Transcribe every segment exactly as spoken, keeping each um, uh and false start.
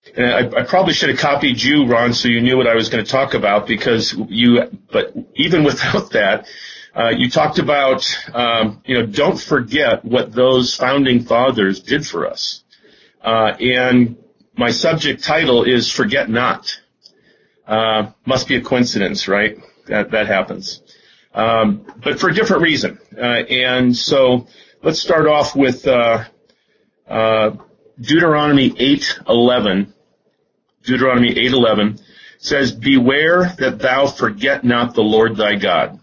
And I, I probably should have copied you, Ron, so you knew what I was going to talk about, because you, but even without that, uh, you talked about, um, you know, don't forget what those founding fathers did for us. Uh, and my subject title is Forget Not. Uh, must be a coincidence, right? That, that happens. Um, but for a different reason. Uh, and so let's start off with, uh, uh, Deuteronomy eight eleven. Deuteronomy eight eleven says, beware that thou forget not the Lord thy God,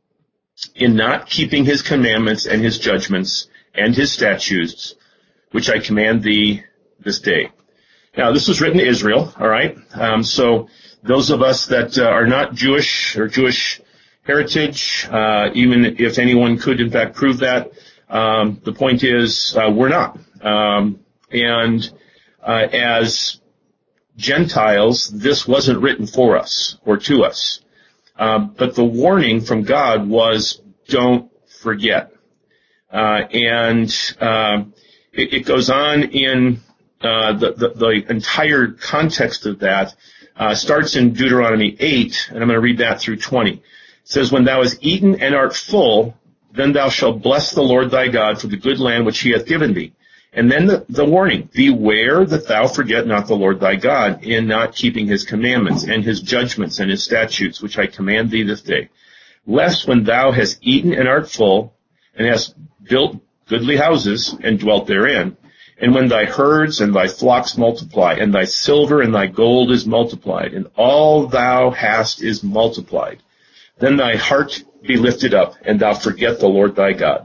in not keeping his commandments and his judgments and his statutes, which I command thee this day. Now, this was written to Israel, all right? Um, so those of us that uh, are not Jewish or Jewish heritage, uh, even if anyone could in fact prove that, um, the point is uh, we're not. Um, and uh, as Gentiles, this wasn't written for us or to us. Um, but the warning from God was, don't forget. Uh, and um, it, it goes on in uh, the, the, the entire context of that, uh, starts in Deuteronomy eight, and I'm going to read that through twenty. It says, when thou hast eaten and art full, then thou shalt bless the Lord thy God for the good land which he hath given thee. And then the, the warning, beware that thou forget not the Lord thy God in not keeping his commandments and his judgments and his statutes, which I command thee this day. Lest when thou hast eaten and art full, and hast built goodly houses and dwelt therein, and when thy herds and thy flocks multiply, and thy silver and thy gold is multiplied, and all thou hast is multiplied, then thy heart be lifted up, and thou forget the Lord thy God,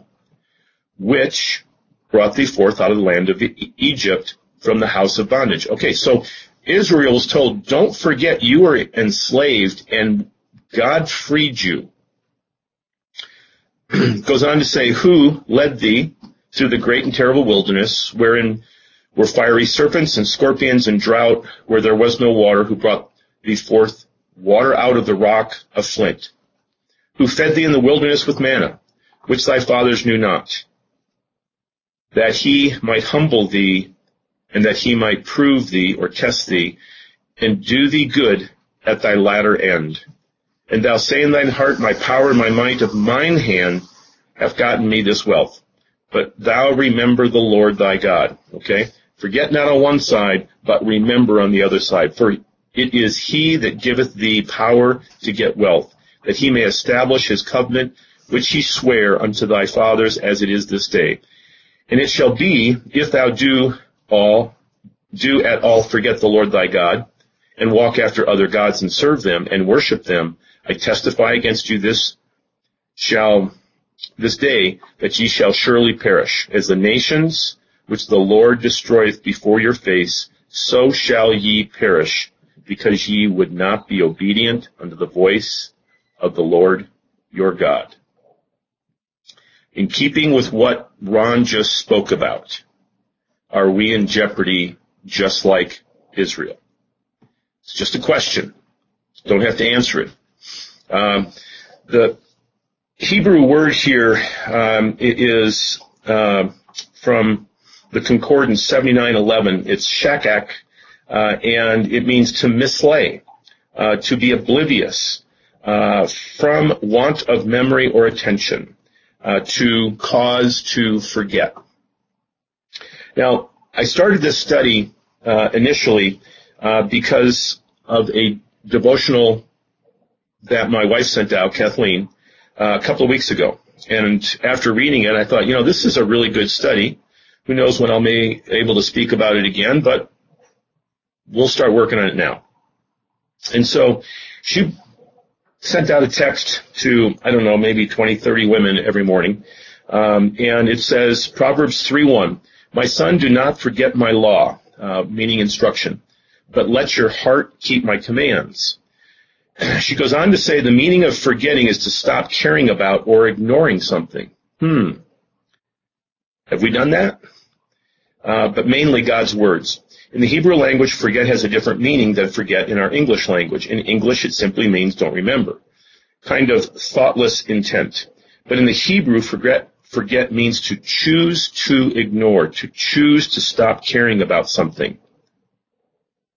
which brought thee forth out of the land of Egypt from the house of bondage. Okay, so Israel was told, don't forget you were enslaved and God freed you. Goes on to say, who led thee through the great and terrible wilderness, wherein were fiery serpents and scorpions and drought, where there was no water, who brought thee forth water out of the rock of flint, who fed thee in the wilderness with manna, which thy fathers knew not, that he might humble thee, and that he might prove thee, or test thee, and do thee good at thy latter end. And thou say in thine heart, my power and my might of mine hand have gotten me this wealth. But thou remember the Lord thy God. Okay? Forget not on one side, but remember on the other side. For it is he that giveth thee power to get wealth, that he may establish his covenant, which he sware unto thy fathers, as it is this day. And it shall be, if thou do all, do at all forget the Lord thy God, and walk after other gods and serve them and worship them, I testify against you this shall, this day, that ye shall surely perish. As the nations which the Lord destroyeth before your face, so shall ye perish, because ye would not be obedient unto the voice of the Lord your God. In keeping with what Ron just spoke about, are we in jeopardy just like Israel? It's just a question. Don't have to answer it. Um, the Hebrew word here um, is uh, from the Concordance seventy-nine eleven. It's shakak, uh, and it means to mislay, uh, to be oblivious, uh, from want of memory or attention. Uh, to cause to forget. Now, I started this study uh, initially uh, because of a devotional that my wife sent out, Kathleen, uh, a couple of weeks ago. And after reading it, I thought, you know, this is a really good study. Who knows when I'll be able to speak about it again, but we'll start working on it now. And so she sent out a text to, I don't know, maybe twenty, thirty women every morning. Um, and it says, Proverbs three one, my son, do not forget my law, uh, meaning instruction, but let your heart keep my commands. She goes on to say the meaning of forgetting is to stop caring about or ignoring something. Hmm. Have we done that? Uh, but mainly God's words. In the Hebrew language, forget has a different meaning than forget in our English language. In English, it simply means don't remember. Kind of thoughtless intent. But in the Hebrew, forget, forget means to choose to ignore, to choose to stop caring about something.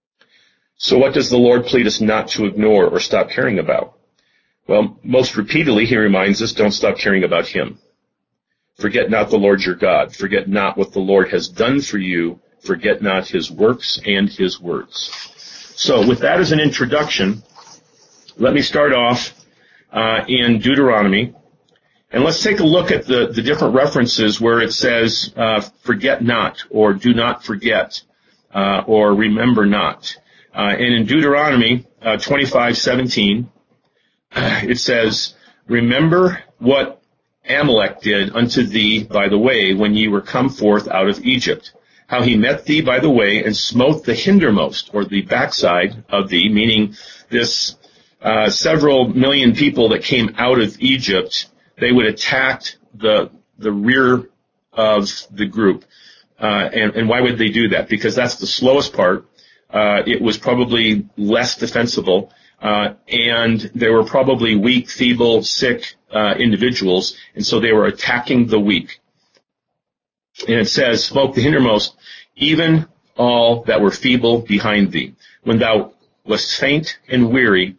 So what does the Lord plead us not to ignore or stop caring about? Well, most repeatedly, he reminds us, don't stop caring about him. Forget not the Lord your God. Forget not what the Lord has done for you. Forget not his works and his words. So with that as an introduction, let me start off uh, in Deuteronomy. And let's take a look at the, the different references where it says, uh, forget not, or do not forget, uh, or remember not. Uh, and in Deuteronomy uh, twenty-five seventeen, it says, remember what Amalek did unto thee by the way when ye were come forth out of Egypt, how he met thee by the way and smote the hindermost, or the backside of thee, meaning this uh, several million people that came out of Egypt. They would attack the the rear of the group. Uh, and, and why would they do that? Because that's the slowest part. Uh, it was probably less defensible. Uh, and they were probably weak, feeble, sick uh, individuals. And so they were attacking the weak. And it says, smote the hindermost, even all that were feeble behind thee. When thou wast faint and weary,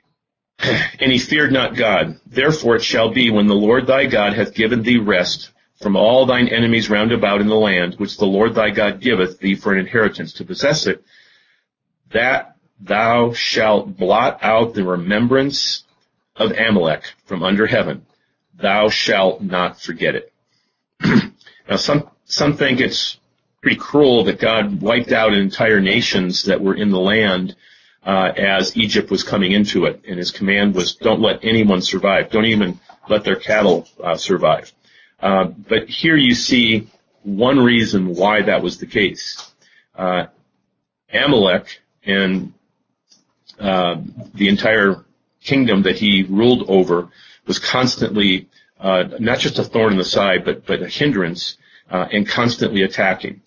and he feared not God. Therefore it shall be, when the Lord thy God hath given thee rest from all thine enemies round about in the land, which the Lord thy God giveth thee for an inheritance to possess it, that thou shalt blot out the remembrance of Amalek from under heaven. Thou shalt not forget it. Now some, some think it's pretty cruel that God wiped out entire nations that were in the land Uh, as Egypt was coming into it, and his command was, don't let anyone survive. Don't even let their cattle uh, survive. Uh, but here you see one reason why that was the case. Uh, Amalek and uh, the entire kingdom that he ruled over was constantly uh, not just a thorn in the side, but, but a hindrance uh, and constantly attacking.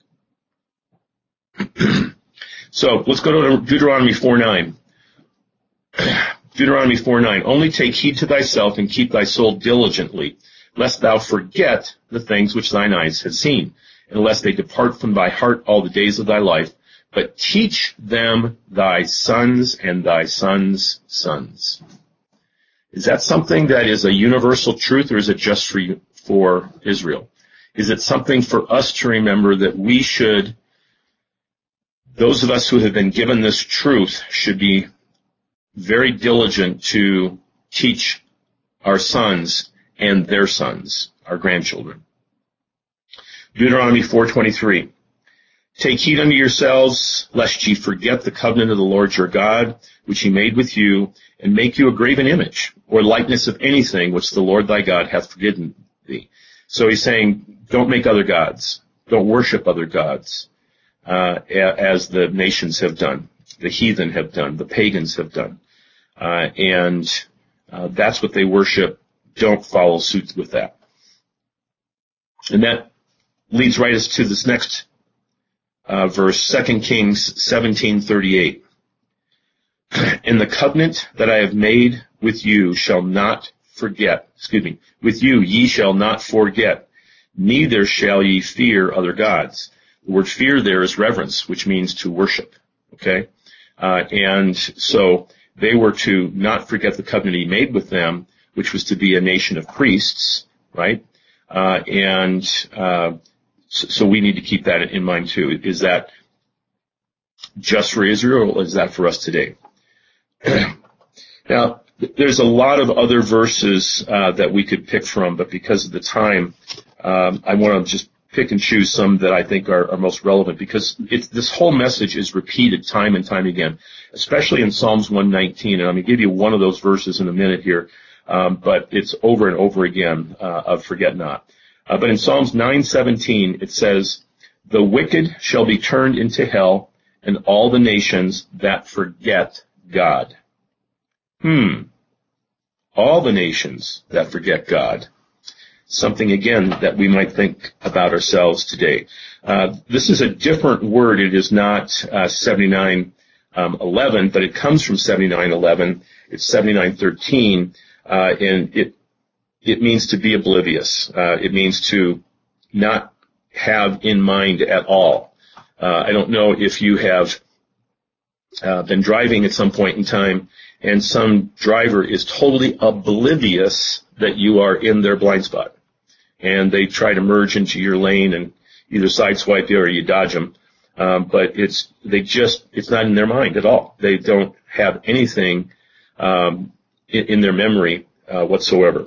So let's go to Deuteronomy four nine. Deuteronomy four nine. Only take heed to thyself and keep thy soul diligently, lest thou forget the things which thine eyes have seen, and lest they depart from thy heart all the days of thy life. But teach them thy sons and thy sons' sons. Is that something that is a universal truth, or is it just for you, for Israel? Is it something for us to remember that we should, those of us who have been given this truth, should be very diligent to teach our sons and their sons, our grandchildren? Deuteronomy four twenty-three. Take heed unto yourselves, lest ye forget the covenant of the Lord your God, which he made with you, and make you a graven image, or likeness of anything which the Lord thy God hath forbidden thee. So he's saying, don't make other gods. Don't worship other gods, uh, as the nations have done, the heathen have done, the pagans have done. Uh, and uh, that's what they worship. Don't follow suit with that. And that leads right us to this next uh, verse, Second Kings seventeen thirty-eight. And the covenant that I have made with you shall not forget, excuse me, with you ye shall not forget, neither shall ye fear other gods. The word fear there is reverence, which means to worship, okay? Uh, and so they were to not forget the covenant he made with them, which was to be a nation of priests, right? Uh, and uh, so, so we need to keep that in mind too. Is that just for Israel, or is that for us today? Now, there's a lot of other verses uh, that we could pick from, but because of the time, um, I want to just pick and choose some that I think are, are most relevant, because it's, this whole message is repeated time and time again, especially in Psalms one nineteen. And I'm going to give you one of those verses in a minute here, um, but it's over and over again uh, of forget not. Uh, but in Psalms nine seventeen, it says, the wicked shall be turned into hell, and all the nations that forget God. Hmm. All the nations that forget God. Something, again, that we might think about ourselves today. Uh, this is a different word. It is not uh, seventy-nine eleven, but it comes from seventy-nine eleven. It's seventy-nine thirteen, uh, and it it means to be oblivious. Uh, it means to not have in mind at all. Uh, I don't know if you have uh, been driving at some point in time, and some driver is totally oblivious that you are in their blind spot, and they try to merge into your lane and either sideswipe you or you dodge them. Um, but it's they just it's not in their mind at all. They don't have anything um, in, in their memory uh, whatsoever.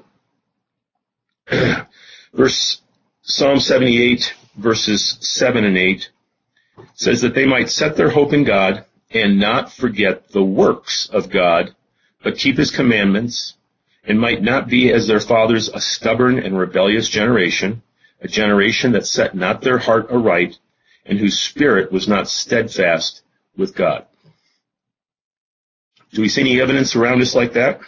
Verse Psalm seventy-eight, verses seven and eight says that they might set their hope in God and not forget the works of God, but keep his commandments, and might not be as their fathers, a stubborn and rebellious generation, a generation that set not their heart aright, and whose spirit was not steadfast with God. Do we see any evidence around us like that?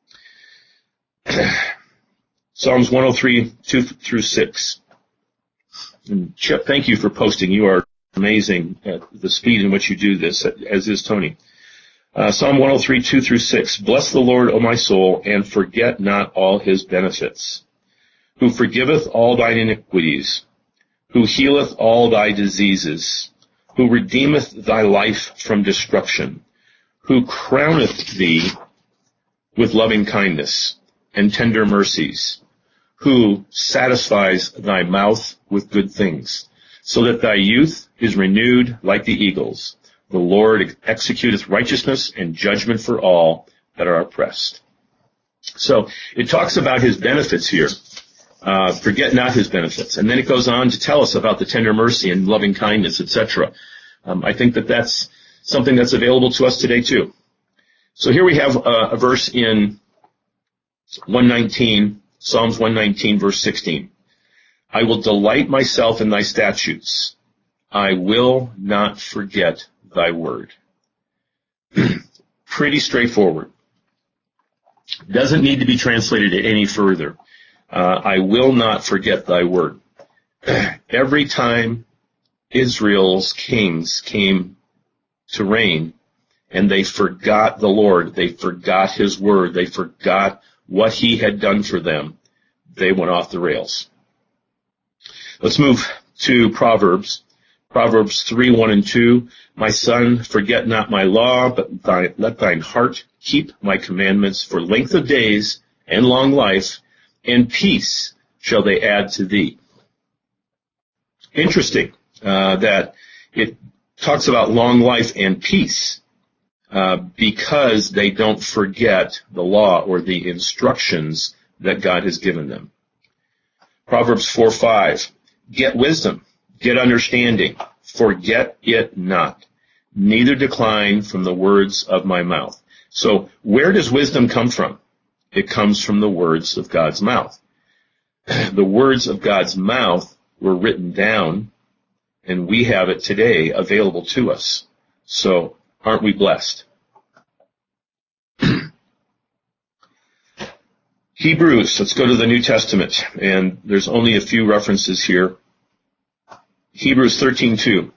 Psalms one oh three, two through six. And Chip, thank you for posting. You are amazing at the speed in which you do this, as is Tony. Uh, Psalm one oh three, two through six. Bless the Lord, O my soul, and forget not all his benefits, who forgiveth all thine iniquities, who healeth all thy diseases, who redeemeth thy life from destruction, who crowneth thee with loving kindness and tender mercies, who satisfies thy mouth with good things, so that thy youth is renewed like the eagles. The Lord executeth righteousness and judgment for all that are oppressed. So it talks about his benefits here. Uh, forget not his benefits. And then it goes on to tell us about the tender mercy and loving kindness, et cetera. Um, I think that that's something that's available to us today too. So here we have uh, a verse in one nineteen, Psalms one nineteen, verse sixteen. I will delight myself in thy statutes. I will not forget thy word. Pretty straightforward. Doesn't need to be translated any further. Uh, I will not forget thy word. Every time Israel's kings came to reign and they forgot the Lord, they forgot his word, they forgot what he had done for them, they went off the rails. Let's move to Proverbs. Proverbs three, one and two. My son, forget not my law, but thy, let thine heart keep my commandments. For length of days and long life and peace shall they add to thee. Interesting uh, that it talks about long life and peace uh, because they don't forget the law or the instructions that God has given them. Proverbs four, five. Get wisdom, get understanding, forget it not, neither decline from the words of my mouth. So where does wisdom come from? It comes from the words of God's mouth. The words of God's mouth were written down, and we have it today available to us. So aren't we blessed? Hebrews, let's go to the New Testament, and there's only a few references here. Hebrews thirteen, two.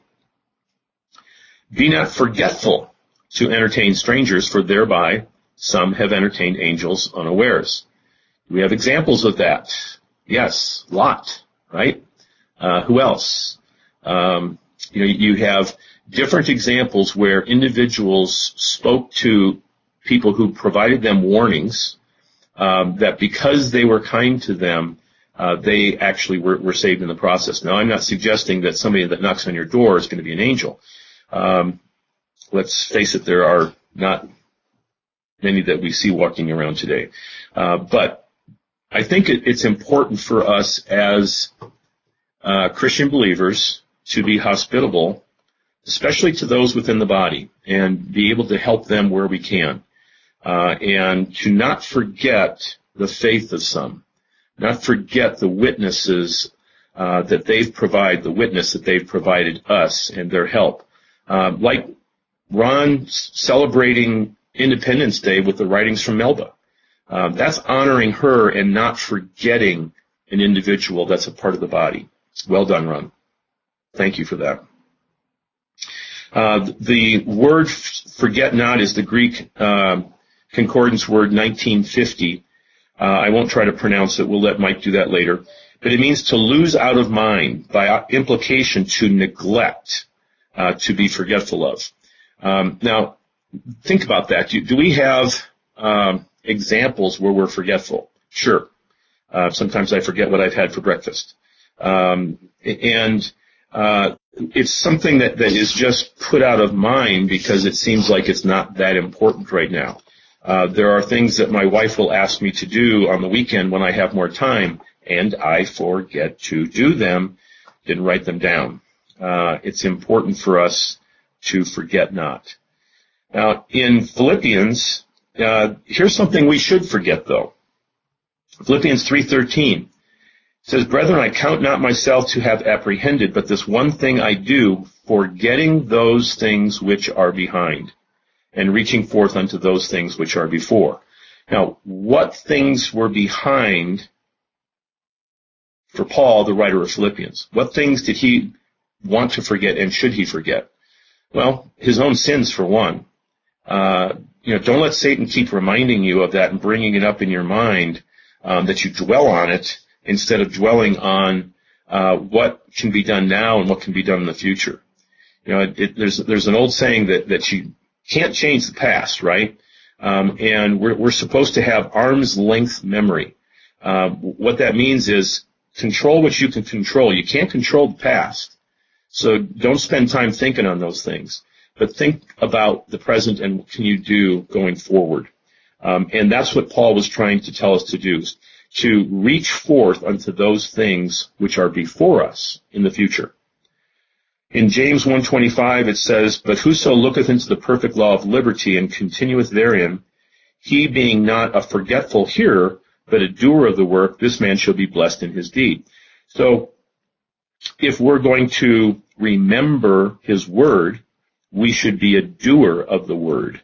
Be not forgetful to entertain strangers, for thereby some have entertained angels unawares. We have examples of that. Yes, Lot, right? Uh, who else? Um, you know, you have different examples where individuals spoke to people who provided them warnings, um, that because they were kind to them, uh, they actually were, were saved in the process. Now, I'm not suggesting that somebody that knocks on your door is going to be an angel. Um, let's face it, there are not many that we see walking around today. Uh, but I think it, it's important for us as uh, Christian believers to be hospitable, especially to those within the body, and be able to help them where we can. Uh, and to not forget the faith of some, not forget the witnesses uh, that they've provided, the witness that they've provided us and their help. Uh, like Ron celebrating Independence Day with the writings from Melba. Uh, that's honoring her and not forgetting an individual that's a part of the body. Well done, Ron. Thank you for that. Uh, the word forget not is the Greek uh, concordance word nineteen fifty. Uh, I won't try to pronounce it. We'll let Mike do that later. But it means to lose out of mind, by implication to neglect, uh, to be forgetful of. Um, now, think about that. Do, do we have um, examples where we're forgetful? Sure. Uh, sometimes I forget what I've had for breakfast. Um, and uh, it's something that, that is just put out of mind because it seems like it's not that important right now. Uh, there are things that my wife will ask me to do on the weekend when I have more time, and I forget to do them, didn't write them down. Uh, it's important for us to forget not. Now, in Philippians, uh, here's something we should forget, though. Philippians three thirteen says, "Brethren, I count not myself to have apprehended, but this one thing I do, forgetting those things which are behind, and reaching forth unto those things which are before." Now, what things were behind for Paul, the writer of Philippians? What things did he want to forget, and should he forget? Well, his own sins, for one. Uh, you know, don't let Satan keep reminding you of that and bringing it up in your mind, um, that you dwell on it instead of dwelling on uh, what can be done now and what can be done in the future. You know, it, it, there's there's an old saying that that you can't change the past, right? Um, and we're we're supposed to have arm's length memory. Uh, what that means is control what you can control. You can't control the past, so don't spend time thinking on those things. But think about the present and what can you do going forward. Um, and that's what Paul was trying to tell us to do, to reach forth unto those things which are before us in the future. In James one twenty-five it says, "But whoso looketh into the perfect law of liberty and continueth therein, he being not a forgetful hearer, but a doer of the work, this man shall be blessed in his deed." So if we're going to remember his word, we should be a doer of the word.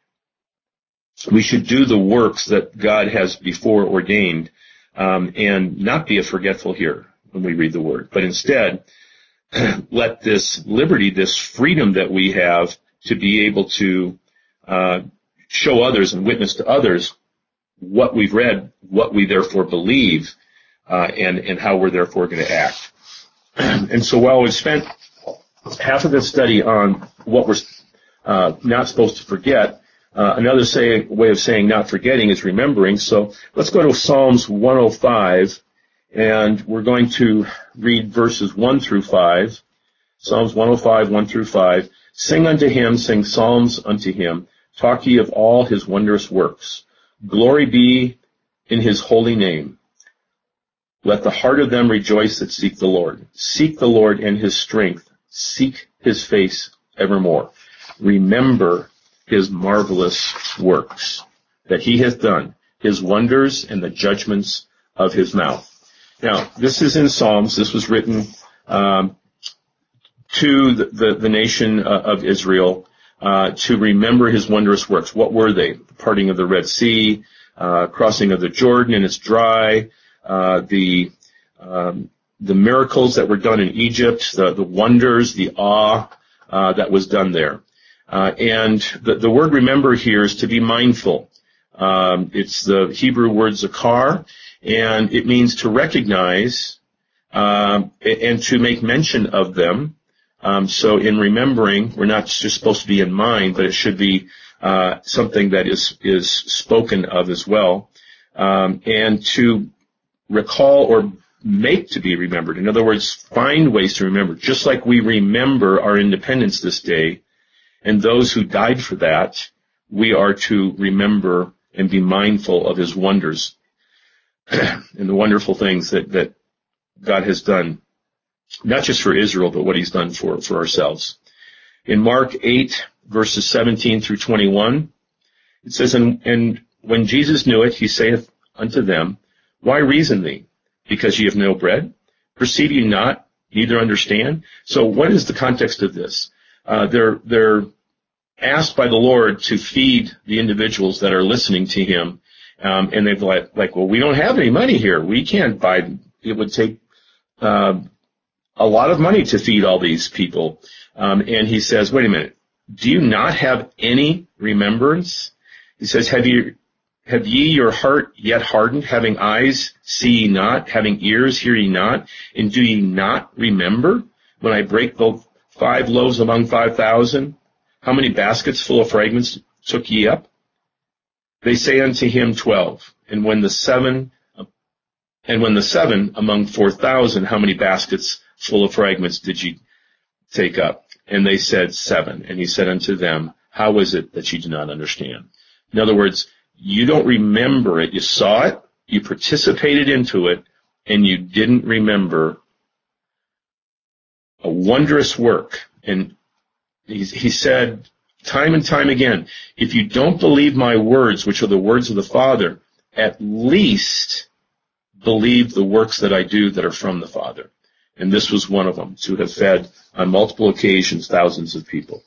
We should do the works that God has before ordained, um, and not be a forgetful hearer when we read the word, but instead let this liberty, this freedom that we have to be able to uh, show others and witness to others what we've read, what we therefore believe, uh, and, and how we're therefore going to act. And so while we've spent half of this study on what we're uh, not supposed to forget, uh, another say, way of saying not forgetting is remembering. So let's go to Psalms one oh five, and we're going to read verses one through five. Psalms one oh five, one through five. "Sing unto him, sing psalms unto him. Talk ye of all his wondrous works. Glory be in his holy name. Let the heart of them rejoice that seek the Lord. Seek the Lord and his strength. Seek his face evermore. Remember his marvelous works that he hath done, his wonders and the judgments of his mouth." Now, this is in Psalms. This was written um, to the, the, the nation uh, of Israel uh, to remember his wondrous works. What were they? The parting of the Red Sea, uh, crossing of the Jordan and it's dry, uh, the um, the miracles that were done in Egypt, the, the wonders, the awe uh, that was done there. Uh, and the, the word remember here is to be mindful. Um, it's the Hebrew word zakar, and it means to recognize um, and to make mention of them. Um, so in remembering, we're not just supposed to be in mind, but it should be uh, something that is is spoken of as well, um, and to recall or make to be remembered. In other words, find ways to remember, just like we remember our independence this day, and those who died for that, we are to remember and be mindful of his wonders and the wonderful things that, that God has done, not just for Israel, but what he's done for, for ourselves. In Mark eight, verses seventeen through twenty-one, it says, and, and when Jesus knew it, he saith unto them, Why reason thee? Because ye have no bread? Perceive ye not, neither understand? So what is the context of this? Uh, they're, they're asked by the Lord to feed the individuals that are listening to him. Um, and they're like, like, well, we don't have any money here. We can't buy, it would take, uh, a lot of money to feed all these people. Um, and he says, wait a minute, do you not have any remembrance? He says, have you, have ye your heart yet hardened, having eyes see ye not, having ears hear ye not, and do ye not remember when I break the five loaves among five thousand, How many baskets full of fragments took ye up? They say unto him, twelve. And when the seven, and when the seven among four thousand, how many baskets full of fragments did ye take up? And they said, seven. And he said unto them, how is it that ye do not understand? In other words, you don't remember it. You saw it, you participated into it, and you didn't remember a wondrous work. And he, he said time and time again, if you don't believe my words, which are the words of the Father, at least believe the works that I do that are from the Father. And this was one of them, to have fed on multiple occasions thousands of people.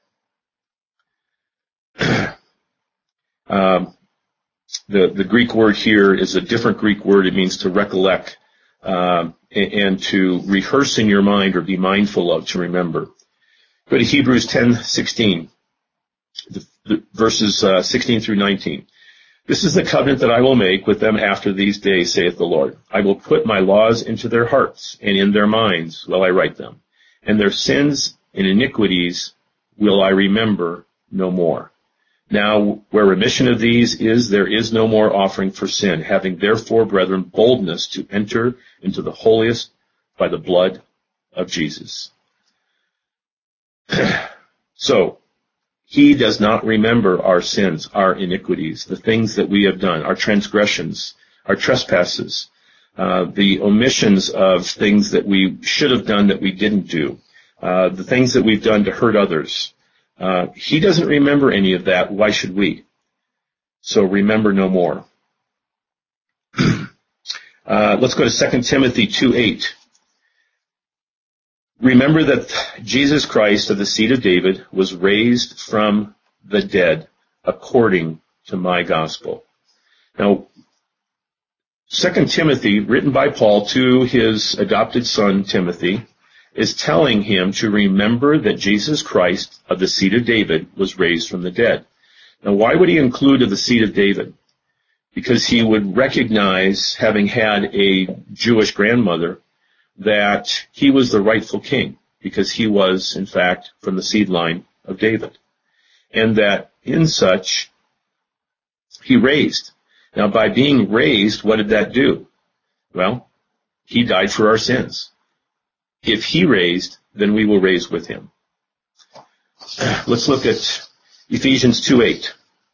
um, the, the Greek word here is a different Greek word. It means to recollect um, and, and to rehearse in your mind or be mindful of, to remember. Go to Hebrews ten sixteen, the, the verses uh, sixteen through nineteen. This is the covenant that I will make with them after these days, saith the Lord. I will put my laws into their hearts, and in their minds will I write them. And their sins and iniquities will I remember no more. Now, where remission of these is, there is no more offering for sin, having therefore, brethren, boldness to enter into the holiest by the blood of Jesus. So, he does not remember our sins, our iniquities, the things that we have done, our transgressions, our trespasses, uh, the omissions of things that we should have done that we didn't do, uh, the things that we've done to hurt others. Uh, he doesn't remember any of that. Why should we? So remember no more. uh, let's go to Second Timothy two eight. Remember that Jesus Christ of the seed of David was raised from the dead according to my gospel. Now, Second Timothy, written by Paul to his adopted son Timothy, is telling him to remember that Jesus Christ of the seed of David was raised from the dead. Now, why would he include of the seed of David? Because he would recognize, having had a Jewish grandmother, that he was the rightful king, because he was, in fact, from the seed line of David. And that in such, he raised. Now, by being raised, what did that do? Well, he died for our sins. If he raised, then we will raise with him. Let's look at Ephesians two eight.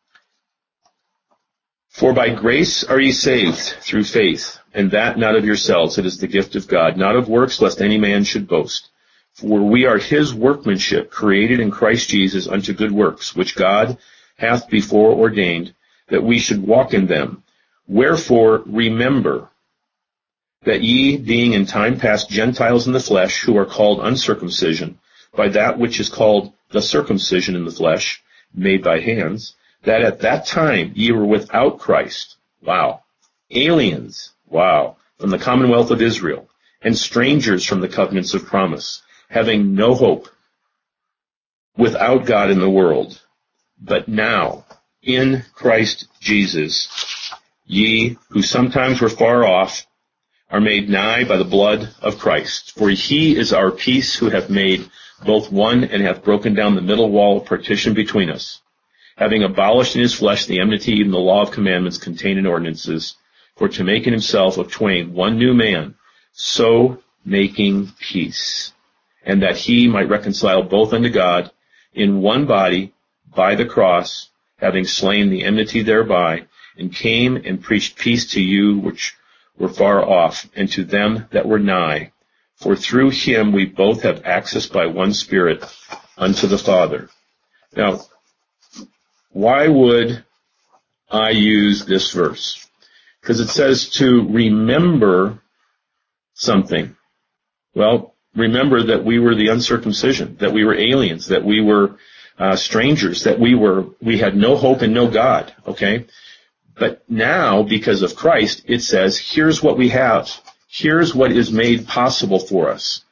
For by grace are ye saved through faith, and that not of yourselves, it is the gift of God, not of works, lest any man should boast. For we are his workmanship, created in Christ Jesus unto good works, which God hath before ordained, that we should walk in them. Wherefore remember that ye, being in time past Gentiles in the flesh, who are called uncircumcision, by that which is called the circumcision in the flesh, made by hands, that at that time ye were without Christ, wow, aliens, wow, from the commonwealth of Israel, and strangers from the covenants of promise, having no hope, without God in the world. But now, in Christ Jesus, ye, who sometimes were far off, are made nigh by the blood of Christ. For he is our peace, who hath made both one, and hath broken down the middle wall of partition between us, having abolished in his flesh the enmity and the law of commandments contained in ordinances, for to make in himself of twain one new man, so making peace, and that he might reconcile both unto God in one body by the cross, having slain the enmity thereby, and came and preached peace to you which were far off, and to them that were nigh. For through him we both have access by one Spirit unto the Father. Now, why would I use this verse? Because it says to remember something. Well, remember that we were the uncircumcision, that we were aliens, that we were uh, strangers, that we were we had no hope and no God, okay? But now, because of Christ, it says, here's what we have. Here's what is made possible for us.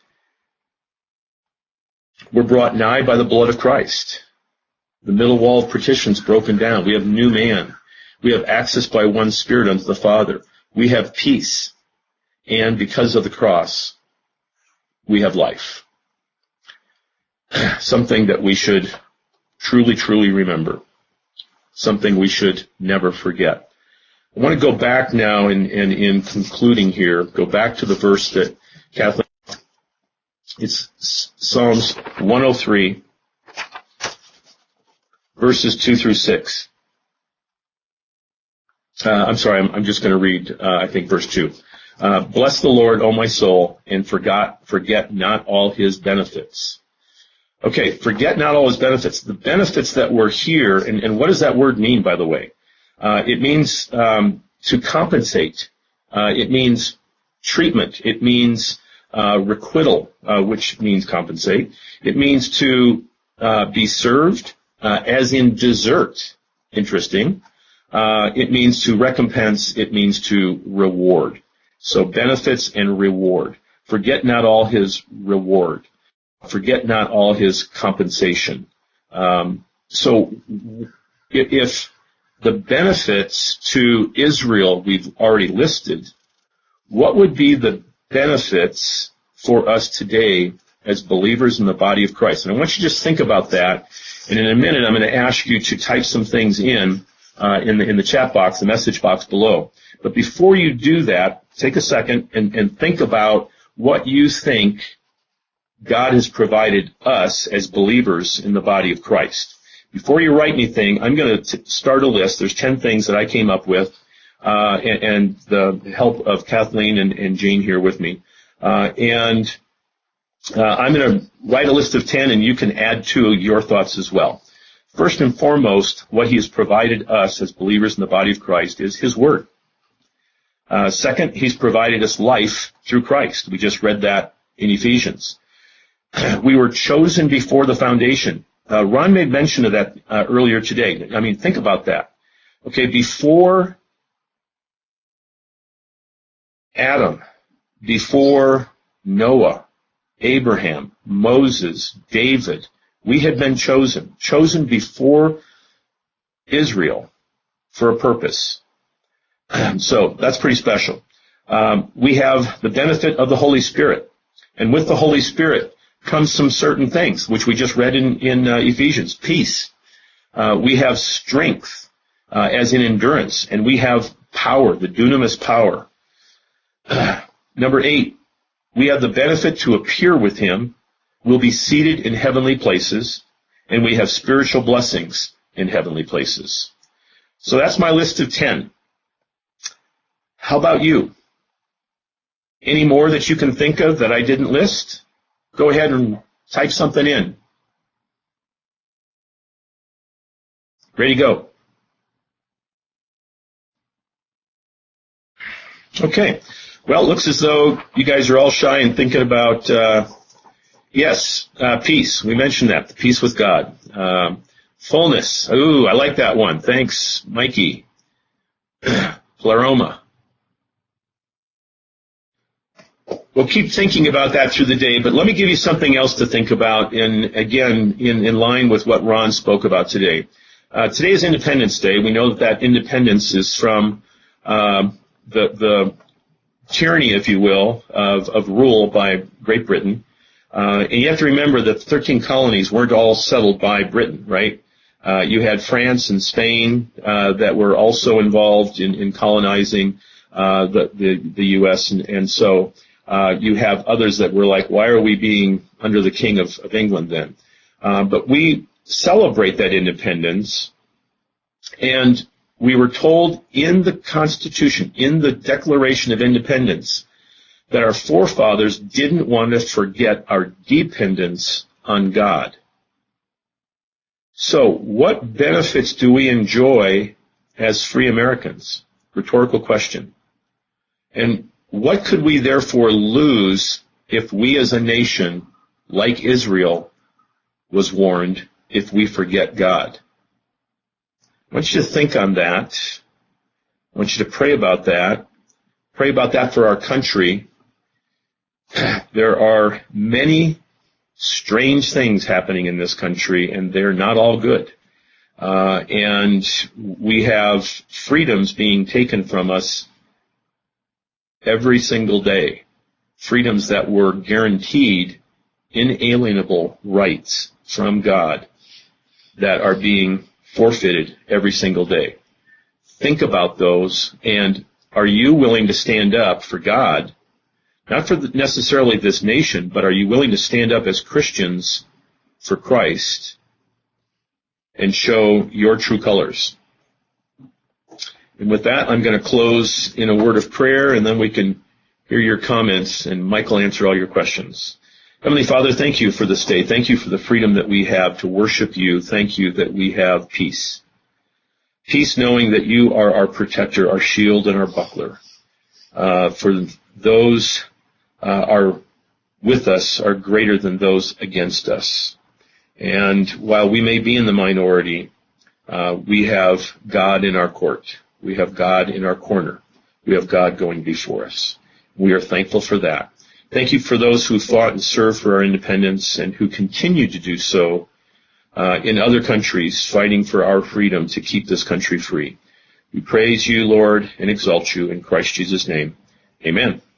We're brought nigh by the blood of Christ. The middle wall of partition is broken down. We have new man. We have access by one Spirit unto the Father. We have peace. And because of the cross, we have life. Something that we should truly, truly remember. Something we should never forget. I want to go back now and in, in, in concluding here, go back to the verse that Kathleen, it's Psalms one oh three, verses two through six. Uh, I'm sorry, I'm, I'm just going to read, uh, I think, verse two. Uh, Bless the Lord, O my soul, and forgot, forget not all his benefits. Okay, forget not all his benefits. The benefits that were here, and, and what does that word mean, by the way? Uh, it means um, to compensate. Uh, it means treatment. It means uh, requital, uh, which means compensate. It means to uh, be served, uh, as in dessert. Interesting. Uh, it means to recompense. It means to reward. So benefits and reward. Forget not all his reward. Forget not all his compensation. Um, so if the benefits to Israel we've already listed, what would be the benefits for us today as believers in the body of Christ? And I want you to just think about that. And in a minute, I'm going to ask you to type some things in, uh, in the, in the chat box, the message box below. But before you do that, take a second and, and think about what you think God has provided us as believers in the body of Christ. Before you write anything, I'm going to start a list. There's ten things that I came up with, uh, and, and the help of Kathleen and, and Jane here with me. Uh, and uh, I'm going to write a list of ten, and you can add to your thoughts as well. First and foremost, what he has provided us as believers in the body of Christ is his word. Uh, second, he's provided us life through Christ. We just read that in Ephesians. We were chosen before the foundation. Uh, Ron made mention of that uh, earlier today. I mean, think about that. Okay, before Adam, before Noah, Abraham, Moses, David, we had been chosen, chosen before Israel for a purpose. So that's pretty special. Um, we have the benefit of the Holy Spirit. And with the Holy Spirit comes some certain things, which we just read in, in uh, Ephesians. Peace. Uh, we have strength, uh, as in endurance. And we have power, the dunamis power. Number eight, we have the benefit to appear with him. We'll be seated in heavenly places. And we have spiritual blessings in heavenly places. So that's my list of ten. How about you? Any more that you can think of that I didn't list? Go ahead and type something in. Ready to go. Okay. Well, it looks as though you guys are all shy and thinking about, uh, yes, uh, peace. We mentioned that, the peace with God. Um, fullness. Ooh, I like that one. Thanks, Mikey. Pleroma. We'll keep thinking about that through the day, but let me give you something else to think about, in, again, in, in line with what Ron spoke about today. Uh, today is Independence Day. We know that that independence is from uh, the, the tyranny, if you will, of, of rule by Great Britain. Uh, and you have to remember that the thirteen colonies weren't all settled by Britain, right? Uh, you had France and Spain uh, that were also involved in, in colonizing uh, the, the, the U S, and, and so uh, you have others that were like, why are we being under the King of, of England then? Uh, but we celebrate that independence, and we were told in the Constitution, in the Declaration of Independence, that our forefathers didn't want to forget our dependence on God. So what benefits do we enjoy as free Americans? Rhetorical question. And what could we therefore lose if we as a nation, like Israel, was warned, if we forget God? I want you to think on that. I want you to pray about that. Pray about that for our country. There are many strange things happening in this country, and they're not all good. Uh, and we have freedoms being taken from us every single day. Freedoms that were guaranteed inalienable rights from God. that are being forfeited every single day. Think about those, and are you willing to stand up for God? Not for necessarily this nation, but are you willing to stand up as Christians for Christ and show your true colors? And with that, I'm going to close in a word of prayer, and then we can hear your comments, and Michael answer all your questions. Heavenly Father, thank you for this day. Thank you for the freedom that we have to worship you. Thank you that we have peace. Peace knowing that you are our protector, our shield, and our buckler. Uh, for those uh, are with us are greater than those against us. And while we may be in the minority, uh, we have God in our court. We have God in our corner. We have God going before us. We are thankful for that. Thank you for those who fought and served for our independence and who continue to do so uh, in other countries, fighting for our freedom to keep this country free. We praise you, Lord, and exalt you in Christ Jesus' name. Amen.